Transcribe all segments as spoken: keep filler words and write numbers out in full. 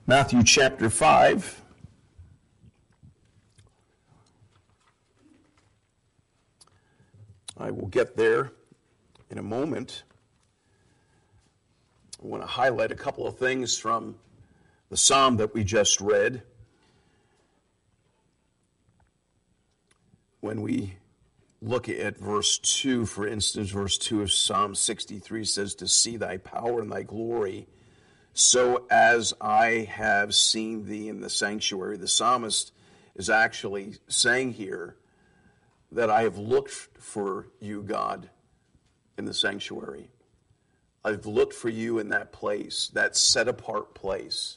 Matthew chapter five. I will get there in a moment. I want to highlight a couple of things from the psalm that we just read. When we look at verse two, for instance, verse two of Psalm sixty-three says, "To see thy power and thy glory, so as I have seen thee in the sanctuary." The psalmist is actually saying here that I have looked for you, God, in the sanctuary. I've looked for you in that place, that set-apart place.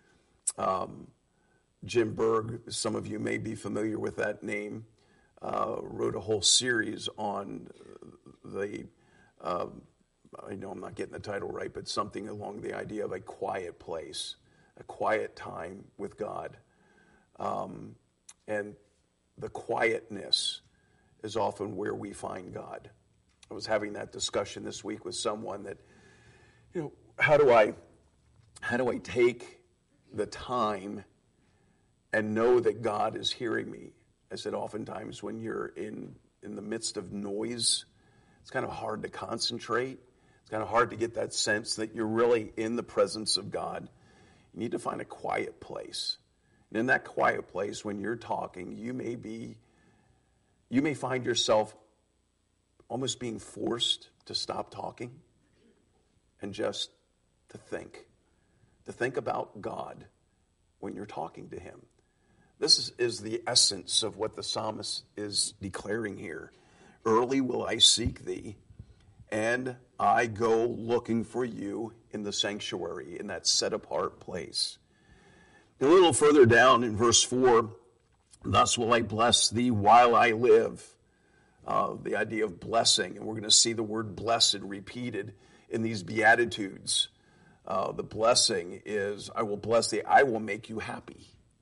Um, Jim Berg, some of you may be familiar with that name, uh, wrote a whole series on the, uh, I know I'm not getting the title right, but something along the idea of a quiet place, a quiet time with God. Um, and the quietness is often where we find God. I was having that discussion this week with someone that, you know, how do I, how do I take the time and know that God is hearing me? I said, oftentimes when you're in, in the midst of noise, it's kind of hard to concentrate. It's kind of hard to get that sense that you're really in the presence of God. You need to find a quiet place. And in that quiet place, when you're talking, you may be, you may find yourself almost being forced to stop talking and just to think, to think about God when you're talking to him. This is, is the essence of what the psalmist is declaring here. Early will I seek thee, and I go looking for you in the sanctuary, in that set-apart place. A little further down in verse four, thus will I bless thee while I live. Uh, the idea of blessing, and we're going to see the word blessed repeated in these Beatitudes. Uh, the blessing is, I will bless thee, I will make you happy.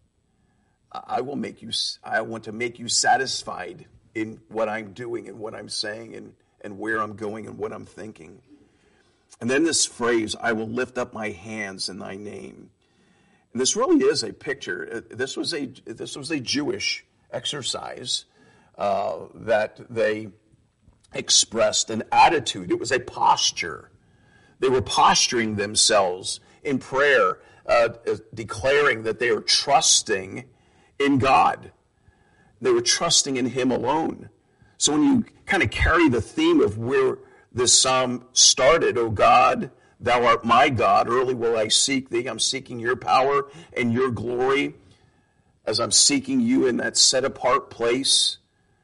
I will make you, I want to make you satisfied in what I'm doing and what I'm saying and, and where I'm going and what I'm thinking. And then this phrase, I will lift up my hands in thy name. And this really is a picture. This was a, this was a Jewish exercise uh, that they expressed an attitude. It was a posture. They were posturing themselves in prayer, uh, declaring that they are trusting in God. They were trusting in him alone. So when you kind of carry the theme of where this psalm started, O God, thou art my God, early will I seek thee. I'm seeking your power and your glory as I'm seeking you in that set-apart place.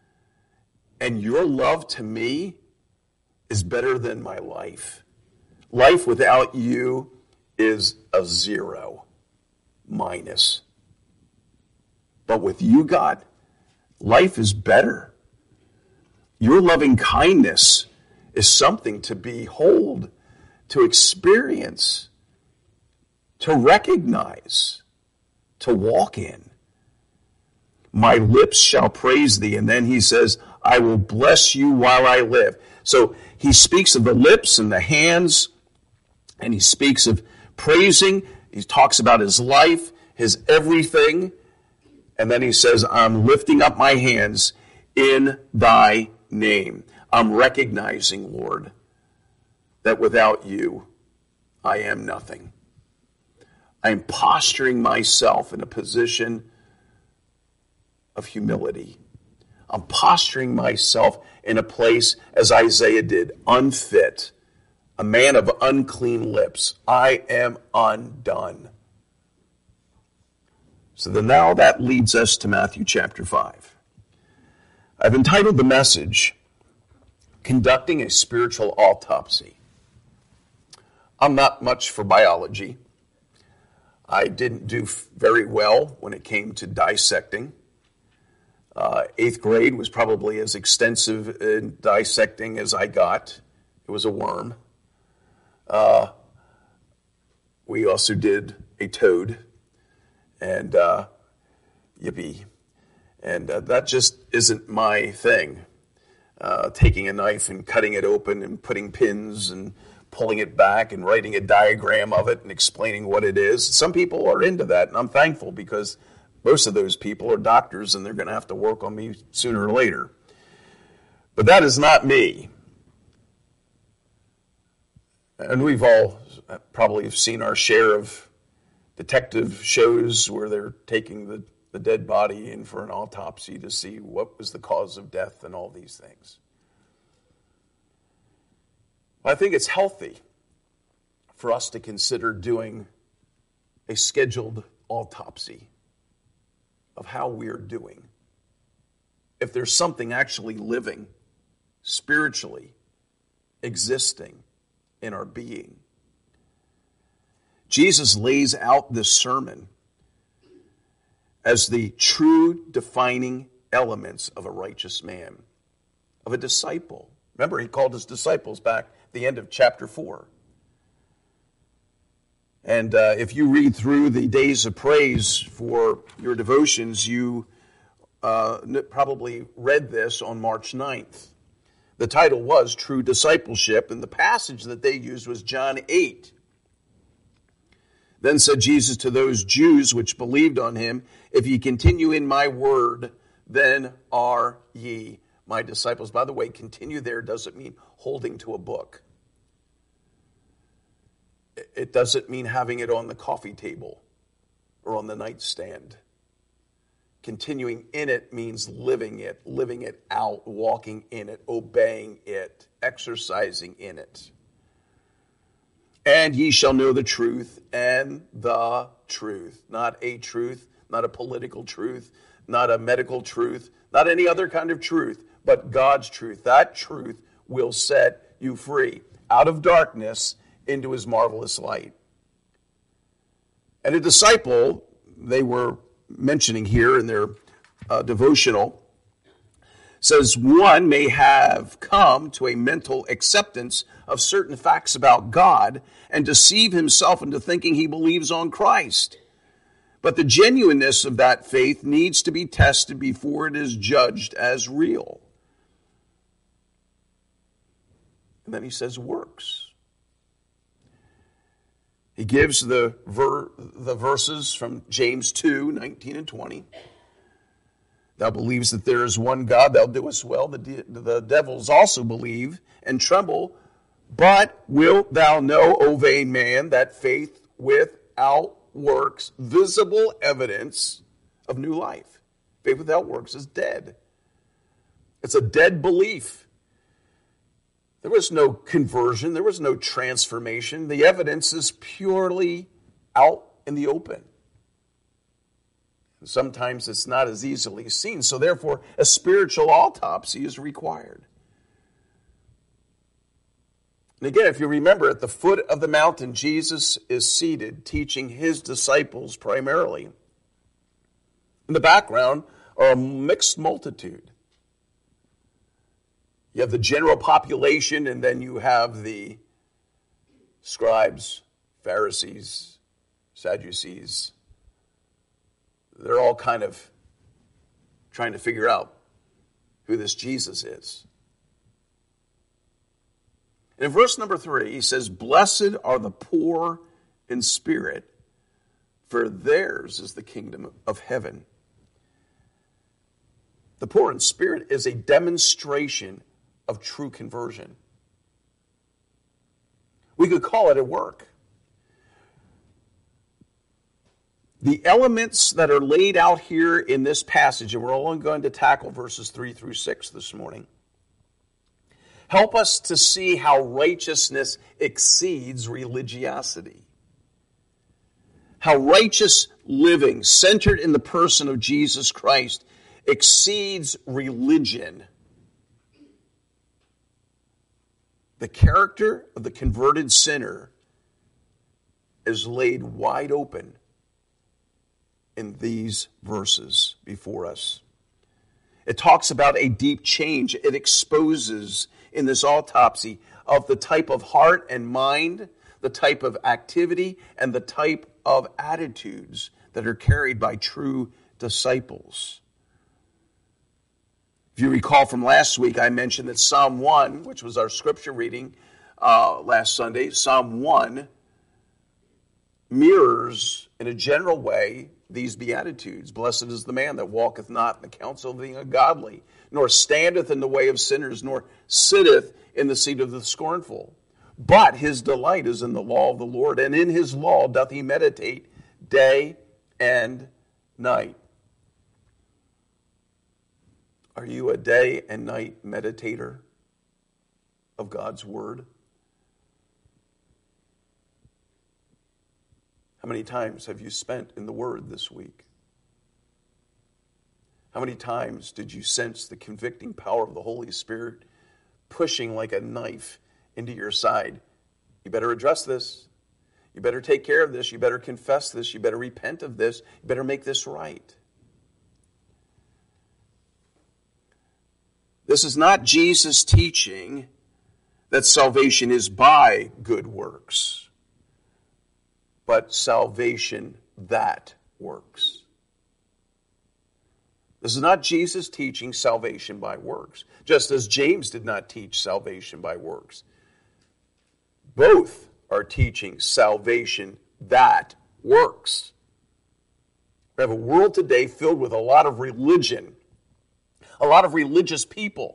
And your love to me is better than my life. Life without you is a zero, minus. But with you, God, life is better. Your loving kindness is something to behold, to experience, to recognize, to walk in. My lips shall praise thee. And then he says, I will bless you while I live. So he speaks of the lips and the hands, and he speaks of praising. He talks about his life, his everything. And then he says, I'm lifting up my hands in thy name. I'm recognizing, Lord, that without you, I am nothing. I'm posturing myself in a position of humility. I'm posturing myself in a place, as Isaiah did, unfit, a man of unclean lips. I am undone. So then now that leads us to Matthew chapter five. I've entitled the message, Conducting a Spiritual Autopsy. I'm not much for biology. I didn't do very well when it came to dissecting. Uh, eighth grade was probably as extensive in dissecting as I got. It was a worm. Uh, we also did a toad. And uh, yippee. And uh, that just isn't my thing. Uh, taking a knife and cutting it open and putting pins and pulling it back and writing a diagram of it and explaining what it is. Some people are into that, and I'm thankful because most of those people are doctors and they're going to have to work on me sooner or later. But that is not me. And we've all probably seen our share of detective shows where they're taking the, the dead body in for an autopsy to see what was the cause of death and all these things. I think it's healthy for us to consider doing a scheduled autopsy of how we're doing. If there's something actually living, spiritually, existing in our being. Jesus lays out this sermon as the true defining elements of a righteous man, of a disciple. Remember, he called his disciples back at the end of chapter four. And uh, if you read through the days of praise for your devotions, you uh, probably read this on March ninth. The title was True Discipleship, and the passage that they used was John eight. Then said Jesus to those Jews which believed on him, if ye continue in my word, then are ye my disciples. By the way, continue there doesn't mean holding to a book. It doesn't mean having it on the coffee table or on the nightstand. Continuing in it means living it, living it out, walking in it, obeying it, exercising in it. And ye shall know the truth, and the truth. Not a truth, not a political truth, not a medical truth, not any other kind of truth, but God's truth. That truth will set you free out of darkness into his marvelous light. And a disciple, they were mentioning here in their uh, devotional, says one may have come to a mental acceptance of certain facts about God and deceive himself into thinking he believes on Christ. But the genuineness of that faith needs to be tested before it is judged as real. And then he says works. He gives the ver- the verses from James two, nineteen and twenty. Thou believes that there is one God, thou doest well. The, de- the devils also believe and tremble. But wilt thou know, O vain man, that faith without works, visible evidence of new life. Faith without works is dead. It's a dead belief. There was no conversion. There was no transformation. The evidence is purely out in the open. Sometimes it's not as easily seen. So therefore, a spiritual autopsy is required. And again, if you remember, at the foot of the mountain, Jesus is seated, teaching his disciples primarily. In the background are a mixed multitude. You have the general population, and then you have the scribes, Pharisees, Sadducees. They're all kind of trying to figure out who this Jesus is. And in verse number three, he says, blessed are the poor in spirit, for theirs is the kingdom of heaven. The poor in spirit is a demonstration of true conversion. We could call it a work. The elements that are laid out here in this passage, and we're only going to tackle verses three through six this morning, help us to see how righteousness exceeds religiosity. How righteous living, centered in the person of Jesus Christ, exceeds religion. The character of the converted sinner is laid wide open in these verses before us. It talks about a deep change. It exposes in this autopsy of the type of heart and mind, the type of activity, and the type of attitudes that are carried by true disciples. If you recall from last week, I mentioned that Psalm one, which was our scripture reading, uh, last Sunday, Psalm one mirrors in a general way these Beatitudes. Blessed is the man that walketh not in the counsel of the ungodly, nor standeth in the way of sinners, nor sitteth in the seat of the scornful. But his delight is in the law of the Lord, and in his law doth he meditate day and night. Are you a day and night meditator of God's word? How many times have you spent in the word this week? How many times did you sense the convicting power of the Holy Spirit pushing like a knife into your side? You better address this. You better take care of this. You better confess this. You better repent of this. You better make this right. This is not Jesus' teaching that salvation is by good works, but salvation that works. This is not Jesus teaching salvation by works, just as James did not teach salvation by works. Both are teaching salvation that works. We have a world today filled with a lot of religion, a lot of religious people,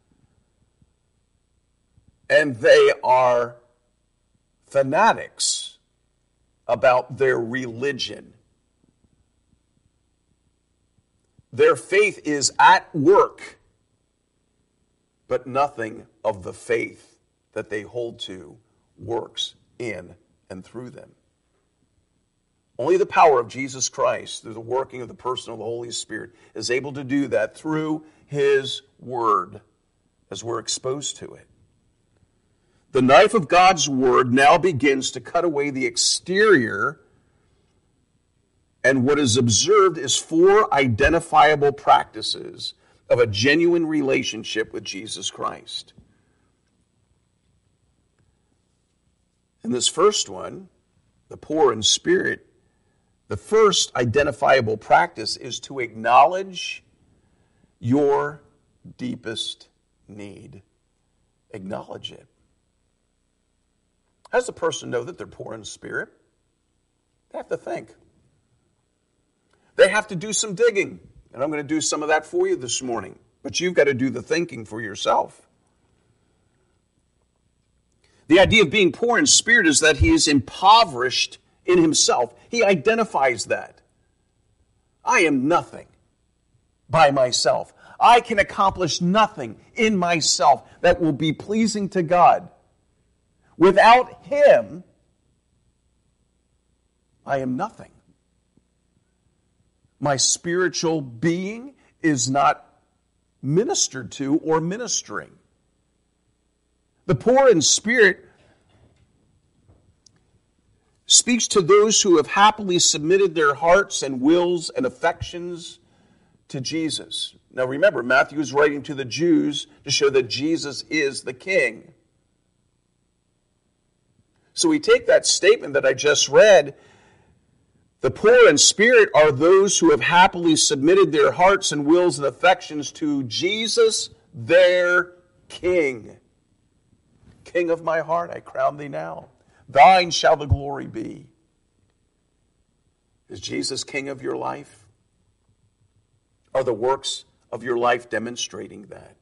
and they are fanatics about their religion. Their faith is at work, but nothing of the faith that they hold to works in and through them. Only the power of Jesus Christ, through the working of the person of the Holy Spirit, is able to do that through his word as we're exposed to it. The knife of God's word now begins to cut away the exterior, and what is observed is four identifiable practices of a genuine relationship with Jesus Christ. And this first one, the poor in spirit, the first identifiable practice is to acknowledge your deepest need. Acknowledge it. How does a person know that they're poor in spirit? They have to think. They have to do some digging. And I'm going to do some of that for you this morning. But you've got to do the thinking for yourself. The idea of being poor in spirit is that he is impoverished in himself. He identifies that. I am nothing by myself. I can accomplish nothing in myself that will be pleasing to God. Without him, I am nothing. My spiritual being is not ministered to or ministering. The poor in spirit speaks to those who have happily submitted their hearts and wills and affections to Jesus. Now remember, Matthew is writing to the Jews to show that Jesus is the King. So we take that statement that I just read. The poor in spirit are those who have happily submitted their hearts and wills and affections to Jesus, their King. King of my heart, I crown thee now. Thine shall the glory be. Is Jesus King of your life? Are the works of your life demonstrating that?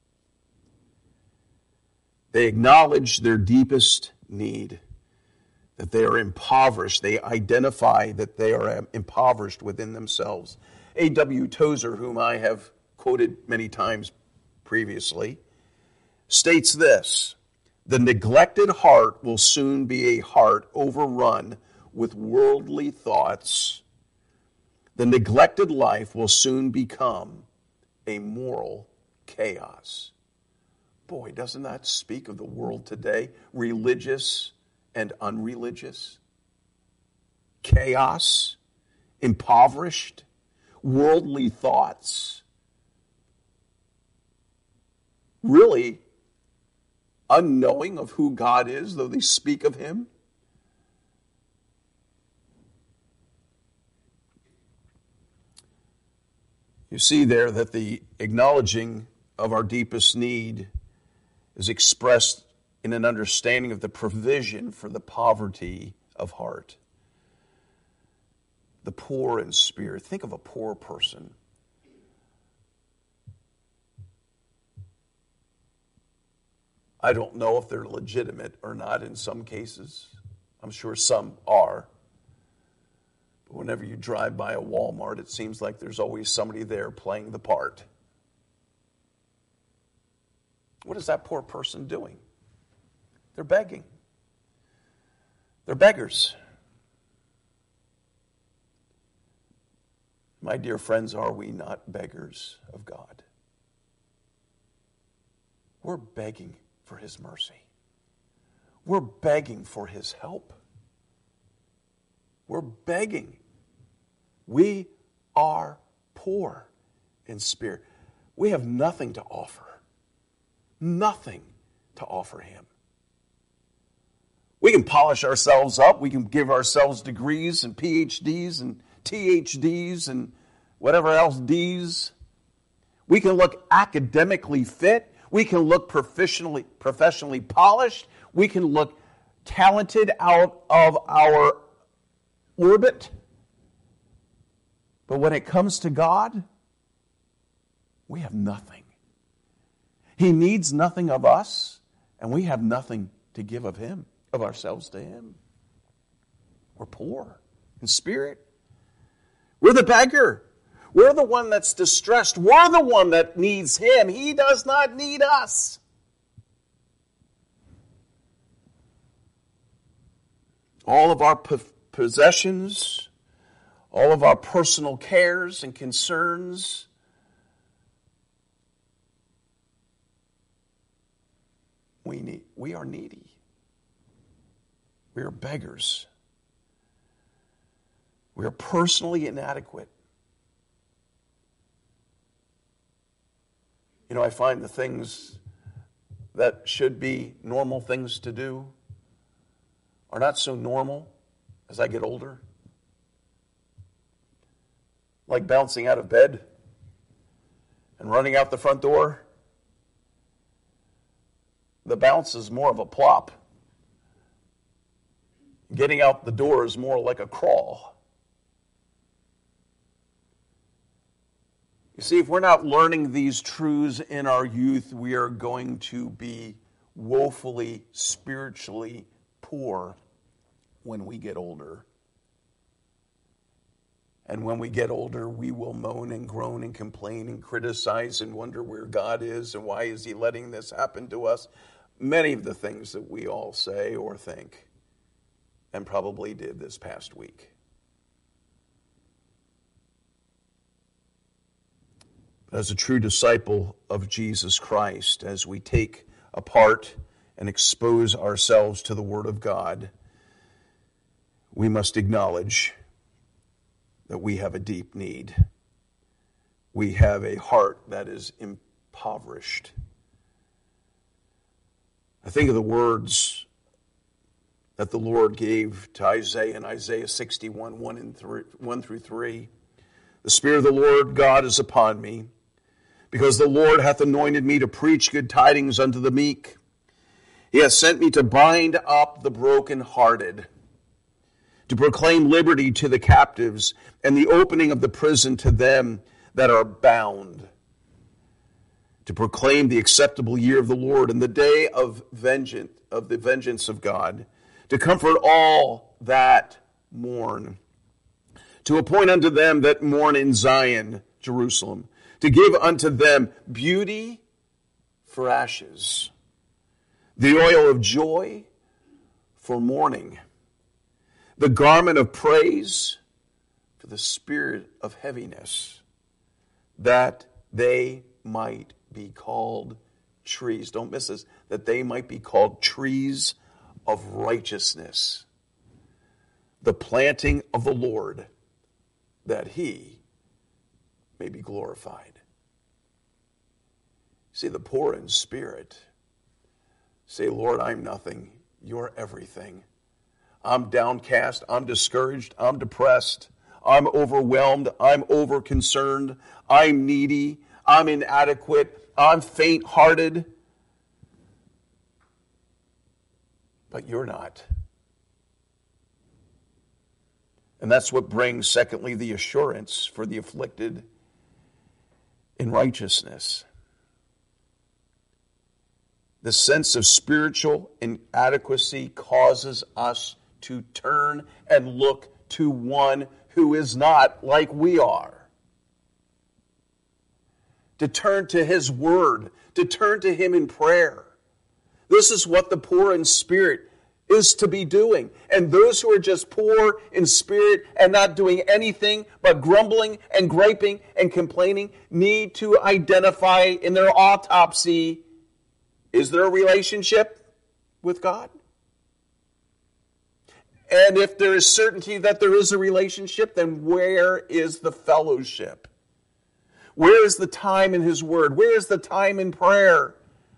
They acknowledge their deepest need, that they are impoverished. They identify that they are impoverished within themselves. A W Tozer, whom I have quoted many times previously, states this: the neglected heart will soon be a heart overrun with worldly thoughts. The neglected life will soon become a moral chaos. Boy, doesn't that speak of the world today? Religious and unreligious. Chaos, impoverished, worldly thoughts. Really unknowing of who God is, though they speak of him. You see there that the acknowledging of our deepest need is expressed in an understanding of the provision for the poverty of heart. The poor in spirit. Think of a poor person. I don't know if they're legitimate or not in some cases. I'm sure some are. But whenever you drive by a Walmart, it seems like there's always somebody there playing the part. What is that poor person doing? They're begging. They're beggars. My dear friends, are we not beggars of God? We're begging for His mercy. We're begging for His help. We're begging. We are poor in spirit. We have nothing to offer. Nothing to offer Him. We can polish ourselves up. We can give ourselves degrees and P H Ds and T H Ds and whatever else Ds. We can look academically fit. We can look professionally, professionally polished. We can look talented out of our orbit. But when it comes to God, we have nothing. He needs nothing of us, and we have nothing to give of Him, of ourselves to Him. We're poor in spirit. We're the beggar. We're the one that's distressed. We're the one that needs Him. He does not need us. All of our possessions, all of our personal cares and concerns, we need, we are needy. We are beggars. We are personally inadequate. You know, I find the things that should be normal things to do are not so normal as I get older. Like bouncing out of bed and running out the front door. The bounce is more of a plop. Getting out the door is more like a crawl. You see, if we're not learning these truths in our youth, we are going to be woefully spiritually poor when we get older. And when we get older, we will moan and groan and complain and criticize and wonder where God is and why is He letting this happen to us. Many of the things that we all say or think, and probably did this past week. As a true disciple of Jesus Christ, as we take apart and expose ourselves to the Word of God, we must acknowledge that we have a deep need. We have a heart that is impoverished. I think of the words that the Lord gave to Isaiah in Isaiah sixty-one, one, and three, one through three. The Spirit of the Lord God is upon me, because the Lord hath anointed me to preach good tidings unto the meek. He hath sent me to bind up the brokenhearted, to proclaim liberty to the captives, and the opening of the prison to them that are bound, to proclaim the acceptable year of the Lord and the day of vengeance, of the vengeance of God, to comfort all that mourn, to appoint unto them that mourn in Zion, Jerusalem, to give unto them beauty for ashes, the oil of joy for mourning, the garment of praise for the spirit of heaviness, that they might be called trees. Don't miss this. That they might be called trees of righteousness, the planting of the Lord, that He may be glorified. See, the poor in spirit say, Lord, I'm nothing. You're everything. I'm downcast. I'm discouraged. I'm depressed. I'm overwhelmed. I'm over-concerned. I'm needy. I'm inadequate. I'm faint-hearted. but you're not. And that's what brings, secondly, the assurance for the afflicted in righteousness. The sense of spiritual inadequacy causes us to turn and look to one who is not like we are. To turn to his word, to turn to him in prayer. This is what the poor in spirit is to be doing. And those who are just poor in spirit and not doing anything but grumbling and griping and complaining need to identify in their autopsy, is there a relationship with God? And if there is certainty that there is a relationship, then where is the fellowship? Where is the time in his word? Where is the time in prayer?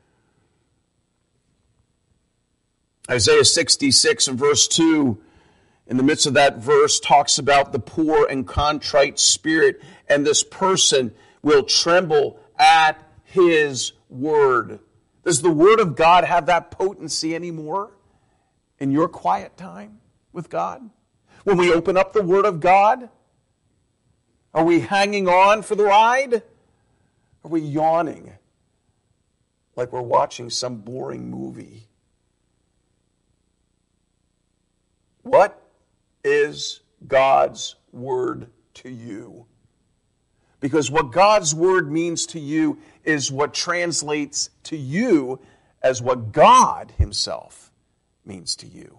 Isaiah sixty-six and verse two, in the midst of that verse, talks about the poor and contrite spirit, and this person will tremble at his word. Does the word of God have that potency anymore in your quiet time with God? When we open up the word of God, are we hanging on for the ride? Are we yawning like we're watching some boring movie? What is God's word to you? Because what God's word means to you is what translates to you as what God himself means to you.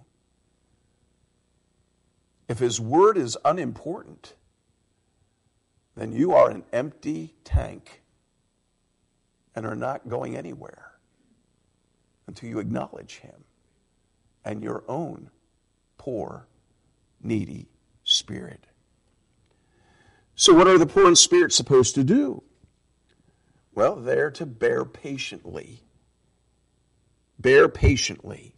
If his word is unimportant, then you are an empty tank and are not going anywhere until you acknowledge him and your own poor, needy spirit. So what are the poor in spirit supposed to do? Well, they're to bear patiently. Bear patiently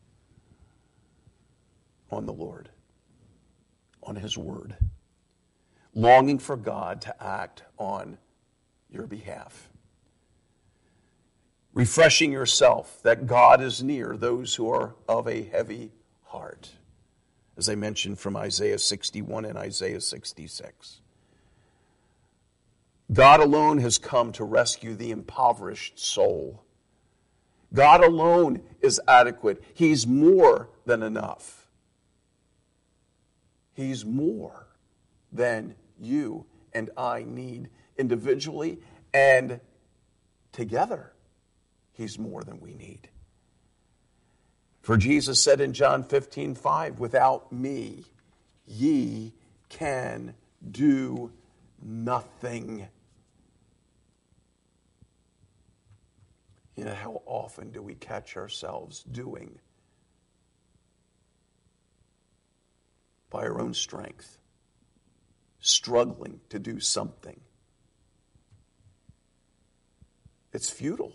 on the Lord, on his word, longing for God to act on your behalf. Refreshing yourself that God is near those who are of a heavy heart, as I mentioned from Isaiah sixty-one and Isaiah sixty-six. God alone has come to rescue the impoverished soul. God alone is adequate. He's more than enough. He's more than you and I need individually, and together, he's more than we need. For Jesus said in John fifteen five, without me, ye can do nothing. You know, how often do we catch ourselves doing by our own strength, struggling to do something? It's futile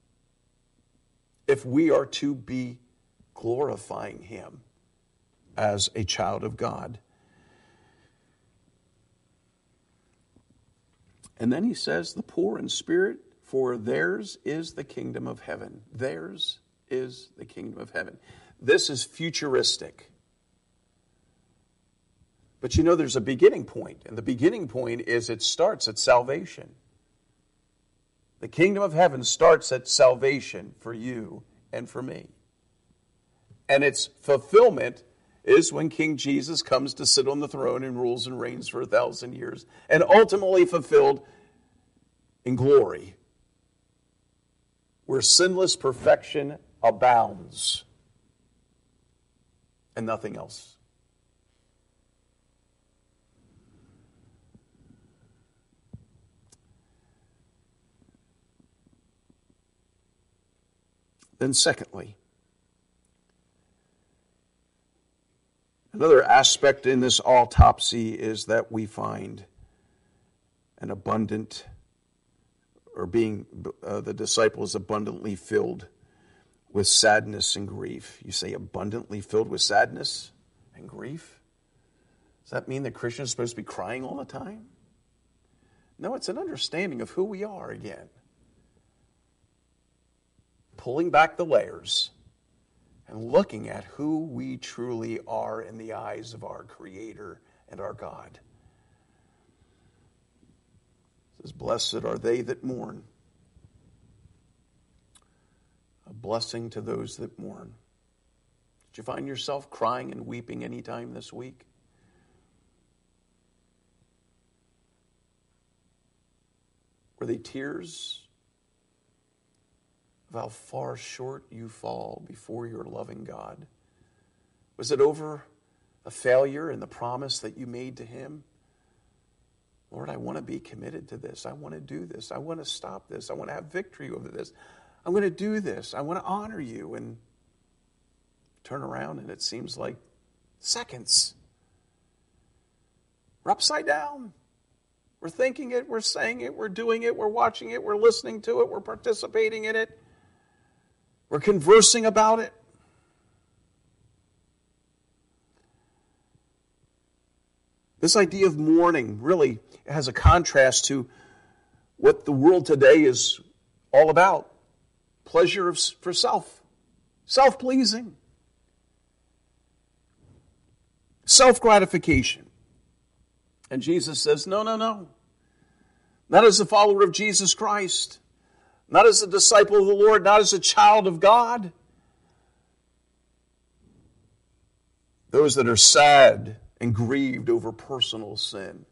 if we are to be glorifying him as a child of God. And then he says, the poor in spirit, for theirs is the kingdom of heaven. Theirs is the kingdom of heaven. This is futuristic. But you know, there's a beginning point, and the beginning point is it starts at salvation. The kingdom of heaven starts at salvation for you and for me. And its fulfillment is when King Jesus comes to sit on the throne and rules and reigns for a thousand years, and ultimately fulfilled in glory, where sinless perfection abounds and nothing else. Then secondly, another aspect in this autopsy is that we find an abundant, or being uh, the disciples abundantly filled with sadness and grief. You say abundantly filled with sadness and grief? Does that mean that Christians are supposed to be crying all the time? No, it's an understanding of who we are again. Pulling back the layers and looking at who we truly are in the eyes of our Creator and our God. It says, blessed are they that mourn. A blessing to those that mourn. Did you find yourself crying and weeping any time this week? Were they tears of how far short you fall before your loving God? Was it over a failure in the promise that you made to Him? Lord, I want to be committed to this. I want to do this. I want to stop this. I want to have victory over this. I'm going to do this. I want to honor you. And turn around and it seems like seconds. We're upside down. We're thinking it, we're saying it, we're doing it, we're watching it, we're listening to it, we're participating in it. We're conversing about it. This idea of mourning really has a contrast to what the world today is all about. Pleasure for self. Self-pleasing. Self-gratification. And Jesus says, no, no, no. Not as a follower of Jesus Christ. Not as a disciple of the Lord. Not as a child of God. Those that are sad and grieved over personal sin.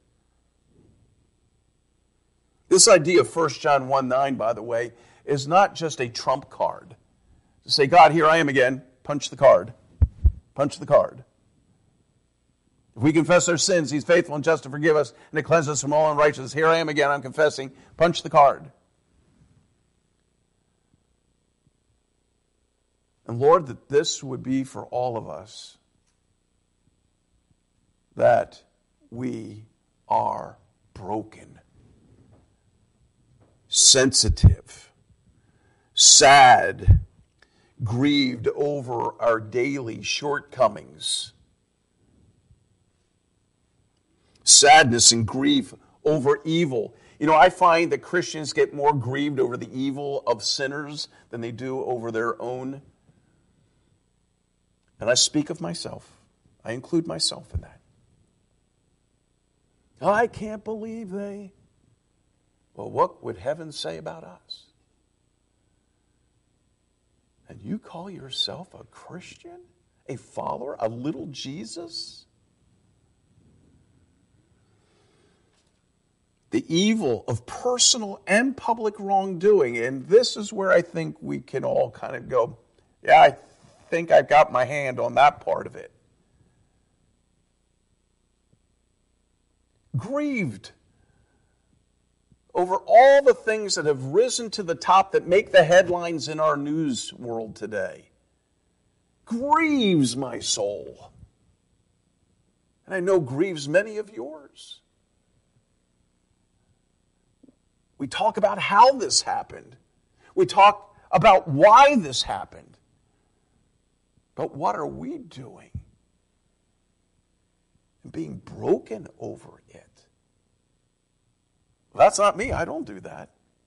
This idea of First John one nine, by the way, is not just a trump card. To say, God, here I am again. Punch the card. Punch the card. If we confess our sins, He's faithful and just to forgive us and to cleanse us from all unrighteousness. Here I am again, I'm confessing. Punch the card. And Lord, that this would be for all of us. That we are broken. Sensitive. Sad. Grieved over our daily shortcomings. Sadness and grief over evil. You know, I find that Christians get more grieved over the evil of sinners than they do over their own. And I speak of myself. I include myself in that. I can't believe they. Well, what would heaven say about us? And you call yourself a Christian? A follower? A little Jesus? The evil of personal and public wrongdoing. And this is where I think we can all kind of go, yeah, I think I've got my hand on that part of it. Grieved over all the things that have risen to the top that make the headlines in our news world today. Grieves my soul. And I know grieves many of yours. We talk about how this happened. We talk about why this happened. But what are we doing? And being broken over it. Well, that's not me. I don't do that.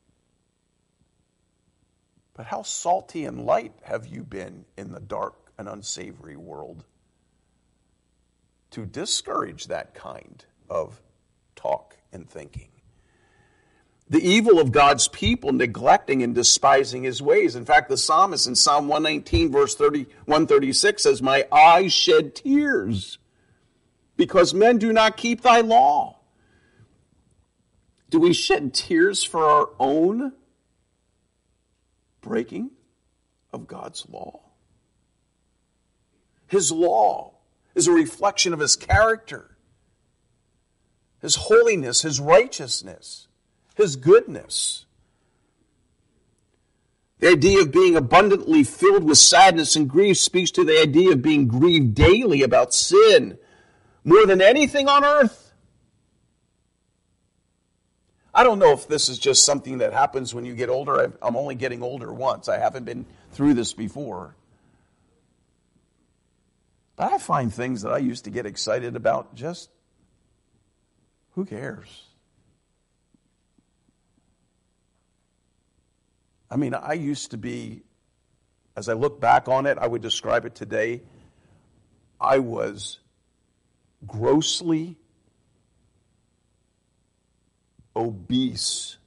But how salty and light have you been in the dark and unsavory world to discourage that kind of talk and thinking? The evil of God's people neglecting and despising His ways. In fact, the psalmist in Psalm one nineteen, verse thirty, one thirty-six says, my eyes shed tears because men do not keep thy law. Do we shed tears for our own breaking of God's law? His law is a reflection of His character, His holiness, His righteousness, His goodness. The idea of being abundantly filled with sadness and grief speaks to the idea of being grieved daily about sin more than anything on earth. I don't know if this is just something that happens when you get older. I'm only getting older once. I haven't been through this before. But I find things that I used to get excited about just, who cares? I mean, I used to be as I look back on it, I would describe it today, I was grossly obese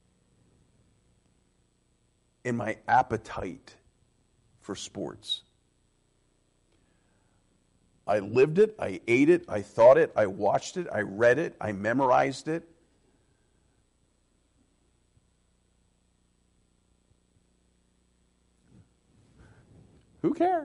in my appetite for sports. I lived it, I ate it, I thought it, I watched it, I read it, I memorized it. Who cares?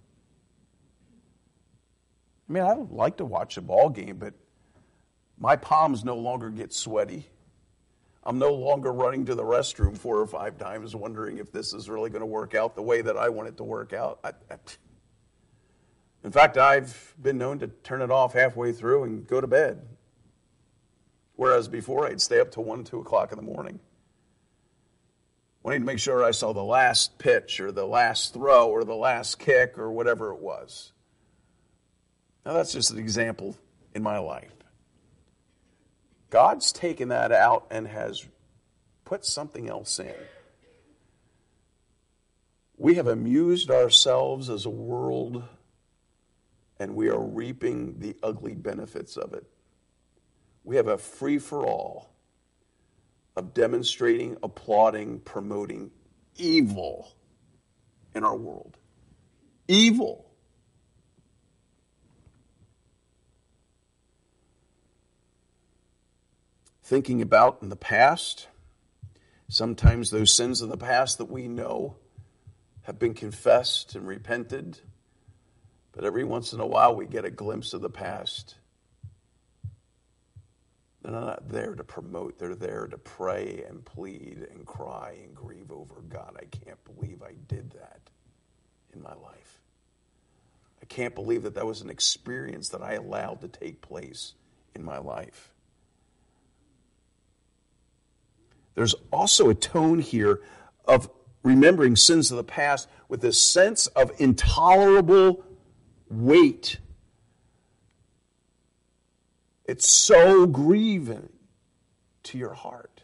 I mean, I like to watch a ball game, but my palms no longer get sweaty. I'm no longer running to the restroom four or five times wondering if this is really going to work out the way that I want it to work out. I, I, in fact, I've been known to turn it off halfway through and go to bed. Whereas before, I'd stay up till one, two o'clock in the morning, wanting to make sure I saw the last pitch or the last throw or the last kick or whatever it was. Now, that's just an example in my life. God's taken that out and has put something else in. We have amused ourselves as a world, and we are reaping the ugly benefits of it. We have a free-for-all of demonstrating, applauding, promoting evil in our world. Evil. Thinking about in the past, sometimes those sins of the past that we know have been confessed and repented, but every once in a while we get a glimpse of the past. They're not there to promote, they're there to pray and plead and cry and grieve over. God, I can't believe I did that in my life. I can't believe that that was an experience that I allowed to take place in my life. There's also a tone here of remembering sins of the past with this sense of intolerable weight. It's so grieving to your heart.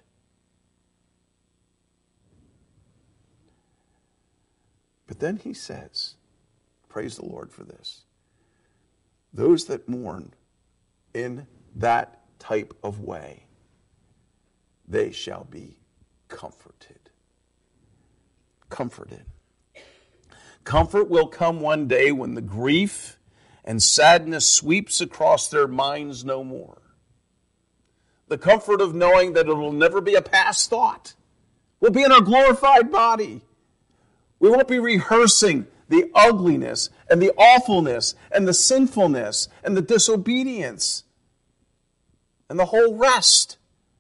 But then he says, praise the Lord for this, those that mourn in that type of way, they shall be comforted. Comforted. Comfort will come one day when the grief and sadness sweeps across their minds no more. The comfort of knowing that it will never be a past thought. We'll be in our glorified body. We won't be rehearsing the ugliness and the awfulness and the sinfulness and the disobedience and the whole rest.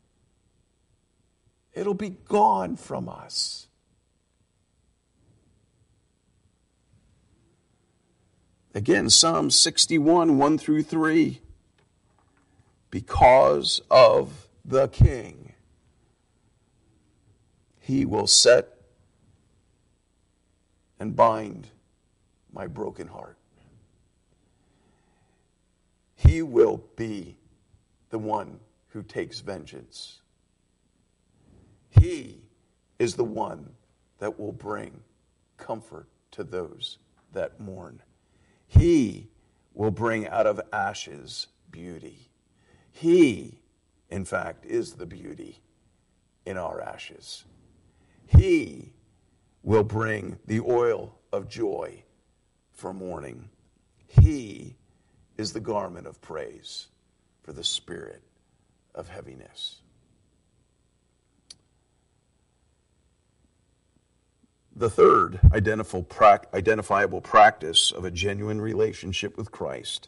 It'll be gone from us. Again, Psalm sixty-one, one through three. Because of the King, he will set and bind my broken heart. He will be the one who takes vengeance. He is the one that will bring comfort to those that mourn. He will bring out of ashes beauty. He, in fact, is the beauty in our ashes. He will bring the oil of joy for mourning. He is the garment of praise for the spirit of heaviness. The third identifiable practice of a genuine relationship with Christ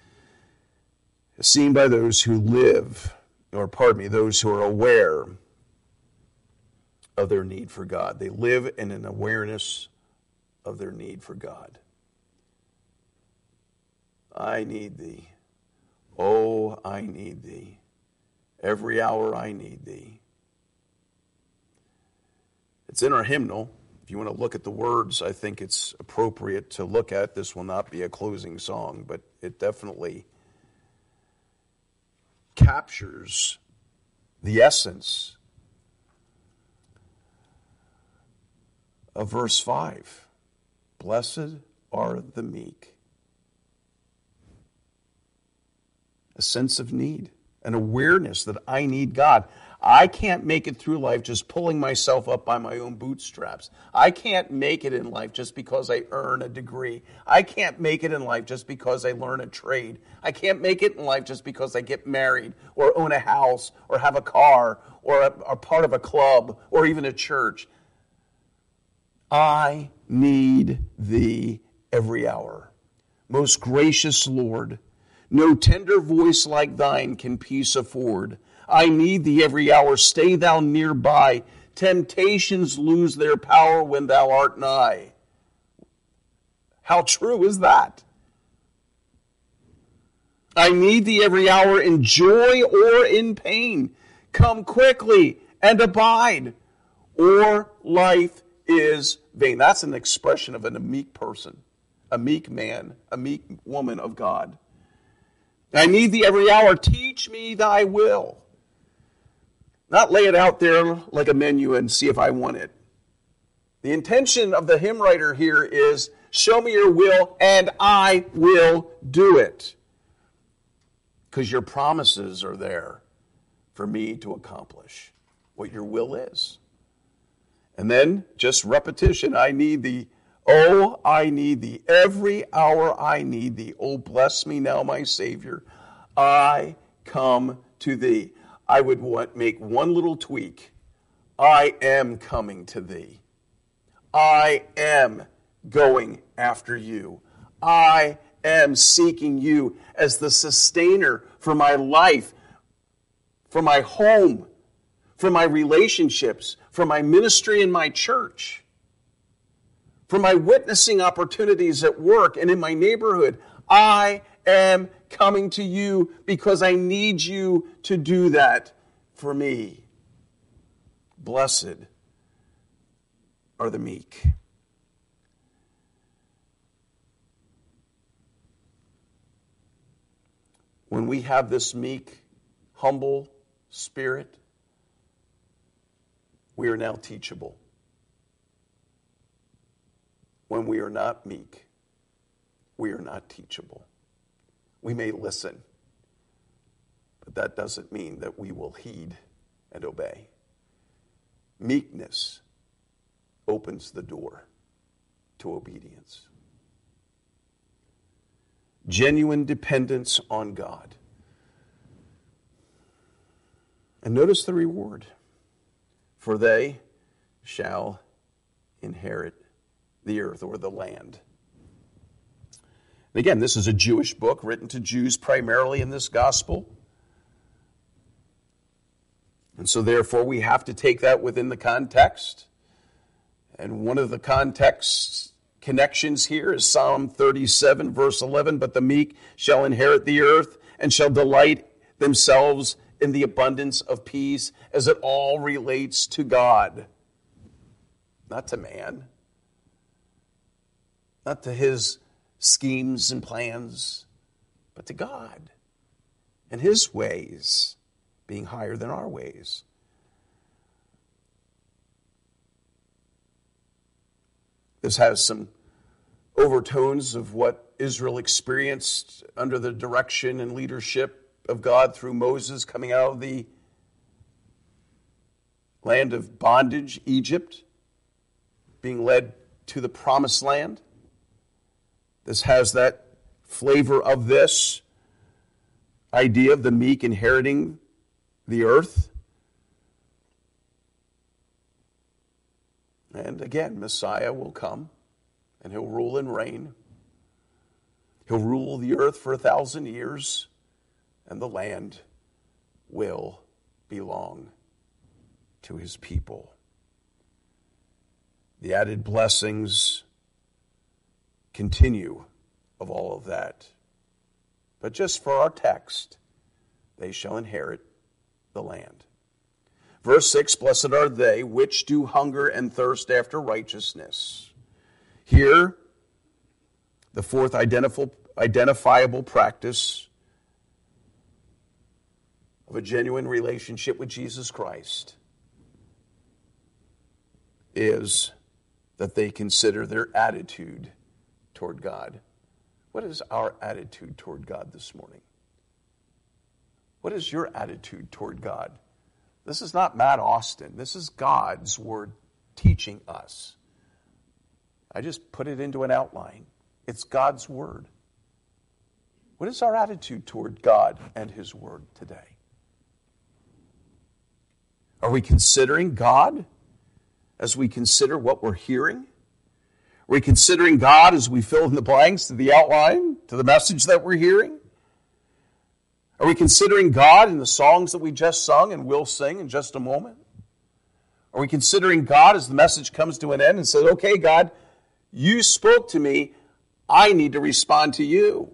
is seen by those who live, or pardon me, those who are aware of their need for God. They live in an awareness of their need for God. I need thee. Oh, I need thee. Every hour I need thee. It's in our hymnal. If you want to look at the words, I think it's appropriate to look at. This will not be a closing song, but it definitely captures the essence of verse five. Blessed are the meek. A sense of need, an awareness that I need God. I can't make it through life just pulling myself up by my own bootstraps. I can't make it in life just because I earn a degree. I can't make it in life just because I learn a trade. I can't make it in life just because I get married or own a house or have a car or are part of a club or even a church. I need thee every hour. Most gracious Lord, no tender voice like thine can peace afford. I need thee every hour, stay thou nearby. Temptations lose their power when thou art nigh. How true is that? I need thee every hour in joy or in pain. Come quickly and abide, or life is vain. That's an expression of a meek person, a meek man, a meek woman of God. I need thee every hour. Teach me thy will. Not lay it out there like a menu and see if I want it. The intention of the hymn writer here is, show me your will and I will do it. Because your promises are there for me to accomplish what your will is. And then, just repetition, I need thee. Oh, I need thee. Every hour I need thee. Oh, bless me now, my Savior. I come to thee. I would want, make one little tweak. I am coming to thee. I am going after you. I am seeking you as the sustainer for my life, for my home, for my relationships, for my ministry in my church, for my witnessing opportunities at work and in my neighborhood. I am coming to you because I need you to do that for me. Blessed are the meek. When we have this meek, humble spirit, we are now teachable. When we are not meek, we are not teachable. We may listen, but that doesn't mean that we will heed and obey. Meekness opens the door to obedience. Genuine dependence on God. And notice the reward. For they shall inherit the earth or the land. And again, this is a Jewish book written to Jews primarily in this gospel. And so therefore we have to take that within the context. And one of the context connections here is Psalm thirty-seven, verse eleven. But the meek shall inherit the earth and shall delight themselves in the abundance of peace, as it all relates to God. Not to man. Not to his schemes and plans, but to God and his ways being higher than our ways. This has some overtones of what Israel experienced under the direction and leadership of God through Moses coming out of the land of bondage, Egypt, being led to the promised land. This has that flavor of this idea of the meek inheriting the earth. And again, Messiah will come and he'll rule and reign. He'll rule the earth for a thousand years and the land will belong to his people. The added blessings continue of all of that. But just for our text, they shall inherit the land. Verse six, blessed are they which do hunger and thirst after righteousness. Here, the fourth identifiable practice of a genuine relationship with Jesus Christ is that they consider their attitude toward God. What is our attitude toward God this morning? What is your attitude toward God? This is not Matt Austin. This is God's word teaching us. I just put it into an outline. It's God's word. What is our attitude toward God and his word today? Are we considering God as we consider what we're hearing? Are we considering God as we fill in the blanks to the outline, to the message that we're hearing? Are we considering God in the songs that we just sung and will sing in just a moment? Are we considering God as the message comes to an end and says, okay, God, you spoke to me. I need to respond to you.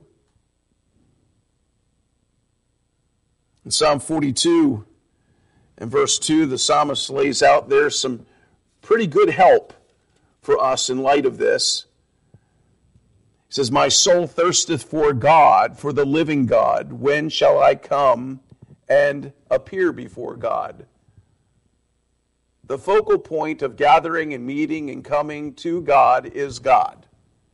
In Psalm forty-two, in verse two, the psalmist lays out there some pretty good help for us in light of this. He says, my soul thirsteth for God, for the living God. When shall I come and appear before God? The focal point of gathering and meeting and coming to God is God.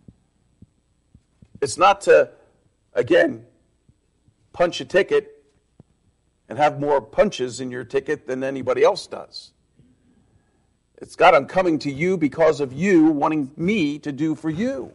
It's not to, again, punch a ticket and have more punches in your ticket than anybody else does. It's God, I'm coming to you because of you wanting me to do for you.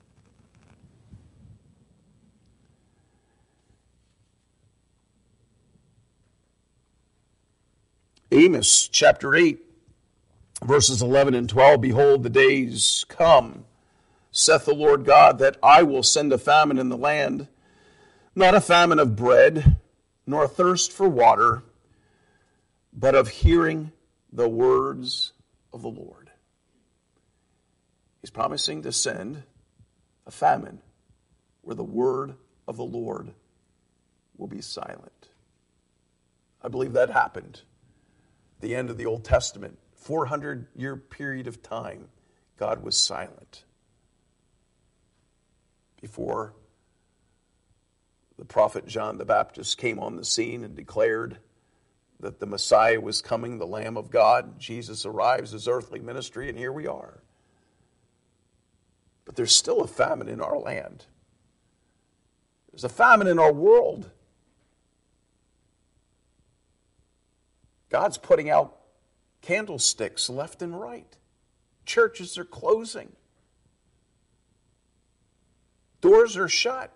Amos chapter eight, verses eleven and twelve, behold, the days come, saith the Lord God, that I will send a famine in the land, not a famine of bread, nor a thirst for water, but of hearing the words of the Lord. He's promising to send a famine where the word of the Lord will be silent. I believe that happened at the end of the Old Testament. four hundred year period of time, God was silent before the prophet John the Baptist came on the scene and declared that the Messiah was coming, the Lamb of God. Jesus arrives, his earthly ministry, and here we are. But there's still a famine in our land. There's a famine in our world. God's putting out candlesticks left and right. Churches are closing. Doors are shut.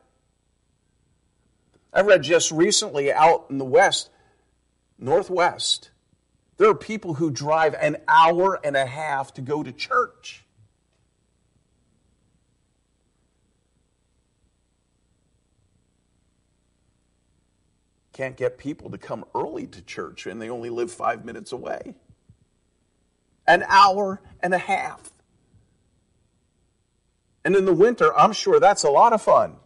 I read just recently out in the west, northwest, there are people who drive an hour and a half to go to church. Can't get people to come early to church and they only live five minutes away. An hour and a half. And in the winter, I'm sure that's a lot of fun.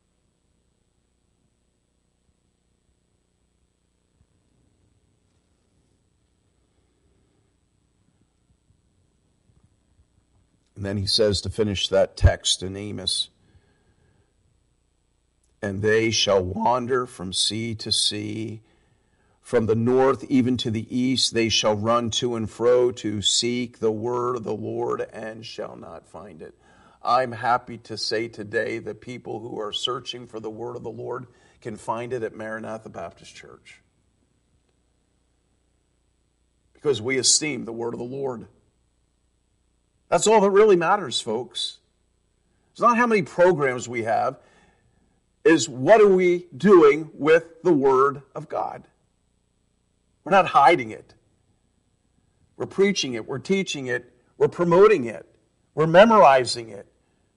And then he says to finish that text in Amos, and they shall wander from sea to sea, from the north even to the east, they shall run to and fro to seek the word of the Lord and shall not find it. I'm happy to say today that people who are searching for the word of the Lord can find it at Maranatha Baptist Church. Because we esteem the word of the Lord. That's all that really matters, folks. It's not how many programs we have. Is what are we doing with the Word of God? We're not hiding it. We're preaching it. We're teaching it. We're promoting it. We're memorizing it.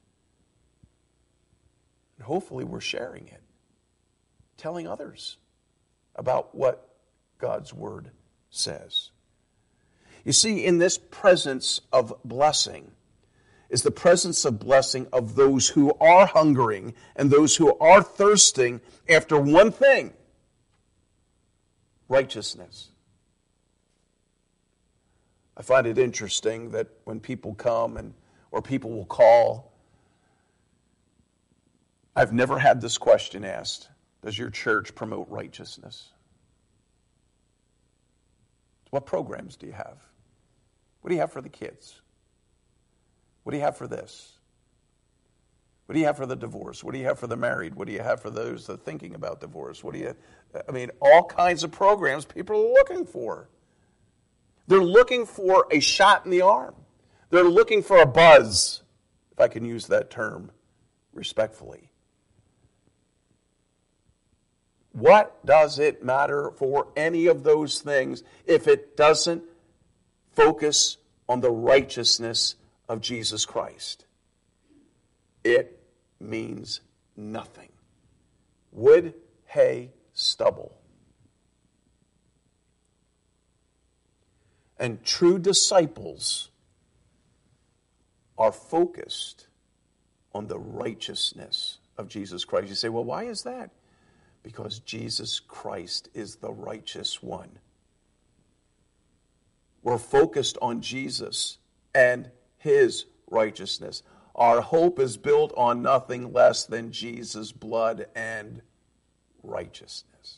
And hopefully we're sharing it. Telling others about what God's Word says. You see, in this presence of blessing is the presence of blessing of those who are hungering and those who are thirsting after one thing: righteousness. I find it interesting that when people come and or people will call, I've never had this question asked: does your church promote righteousness? What programs do you have? What do you have for the kids? What do you have for this? What do you have for the divorce? What do you have for the married? What do you have for those that are thinking about divorce? What do you, I mean, all kinds of programs people are looking for. They're looking for a shot in the arm. They're looking for a buzz, if I can use that term respectfully. What does it matter for any of those things if it doesn't focus on the righteousness of Jesus Christ? It means nothing. Wood, hay, stubble. And true disciples are focused on the righteousness of Jesus Christ. You say, well, why is that? Because Jesus Christ is the righteous one. We're focused on Jesus and his righteousness. Our hope is built on nothing less than Jesus' blood and righteousness.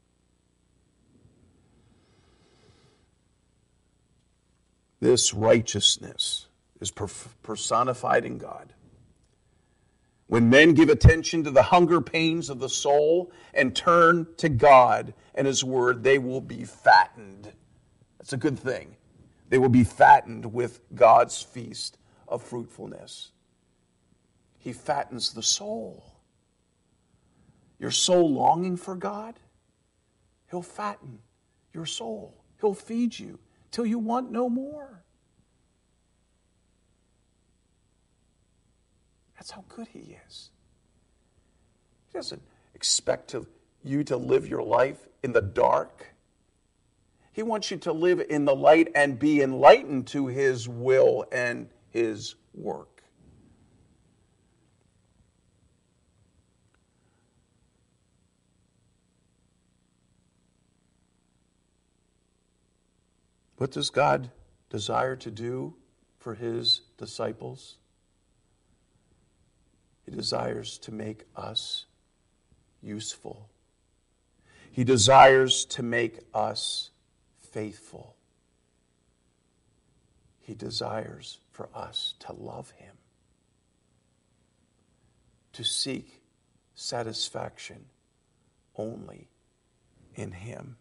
This righteousness is personified in God. When men give attention to the hunger pains of the soul and turn to God and his word, they will be fattened. That's a good thing. They will be fattened with God's feast of fruitfulness. He fattens the soul. Your soul longing for God? He'll fatten your soul. He'll feed you till you want no more. That's how good he is. He doesn't expect to, you to live your life in the dark. He wants you to live in the light and be enlightened to his will and his work. What does God desire to do for his disciples? He desires to make us useful. He desires to make us faithful. He desires for us to love him, to seek satisfaction only in him.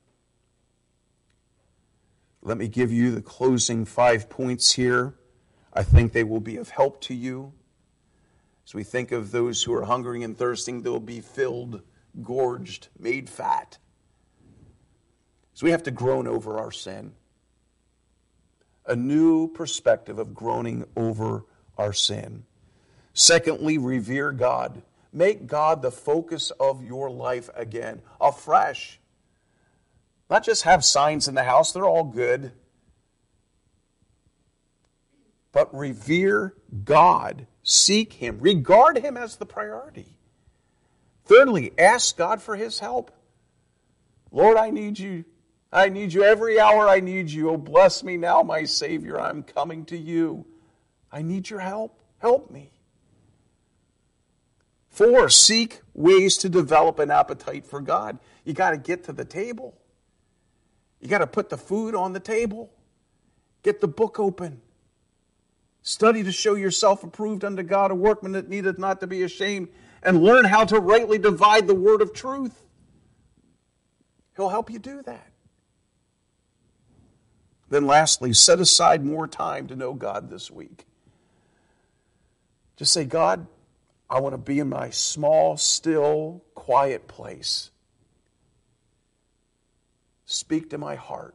Let me give you the closing five points here. I think they will be of help to you. As we think of those who are hungering and thirsting, they'll be filled, gorged, made fat. So we have to groan over our sin. A new perspective of groaning over our sin. Secondly, revere God. Make God the focus of your life again, afresh. Not just have signs in the house, they're all good. But revere God. Seek him. Regard him as the priority. Thirdly, ask God for his help. Lord, I need you. I need you every hour. I need you. Oh, bless me now, my Savior. I'm coming to you. I need your help. Help me. Four, seek ways to develop an appetite for God. You got to get to the table. You got to put the food on the table. Get the book open. Study to show yourself approved unto God, a workman that needeth not to be ashamed, and learn how to rightly divide the word of truth. He'll help you do that. Then lastly, set aside more time to know God this week. Just say, God, I want to be in my small, still, quiet place. Speak to my heart.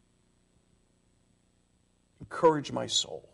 Encourage my soul,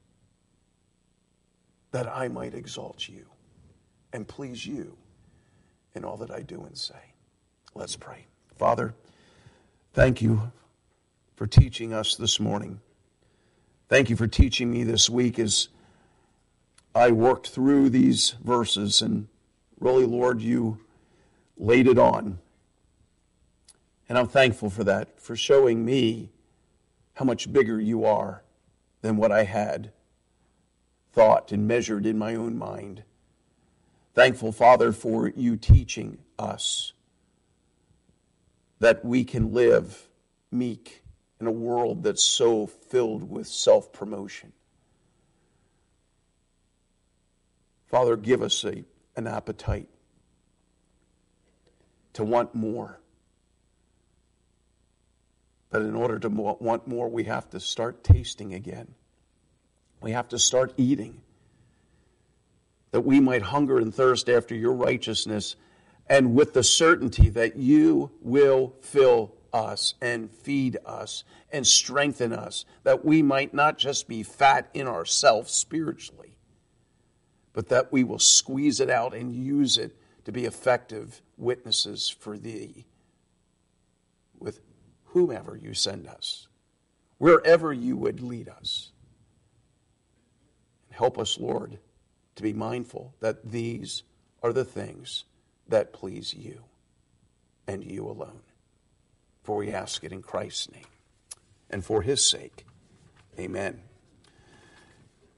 that I might exalt you and please you in all that I do and say. Let's pray. Father, thank you for teaching us this morning. Thank you for teaching me this week as I worked through these verses, and really, Lord, you laid it on. And I'm thankful for that, for showing me how much bigger you are than what I had thought and measured in my own mind. Thankful, Father, for you teaching us that we can live meek in a world that's so filled with self-promotion. Father, give us a, an appetite to want more. But in order to want more, we have to start tasting again. We have to start eating, that we might hunger and thirst after your righteousness, and with the certainty that you will fill us and feed us and strengthen us, that we might not just be fat in ourselves spiritually, but that we will squeeze it out and use it to be effective witnesses for thee with whomever you send us, wherever you would lead us. Help us, Lord, to be mindful that these are the things that please you and you alone. For we ask it in Christ's name and for his sake. Amen.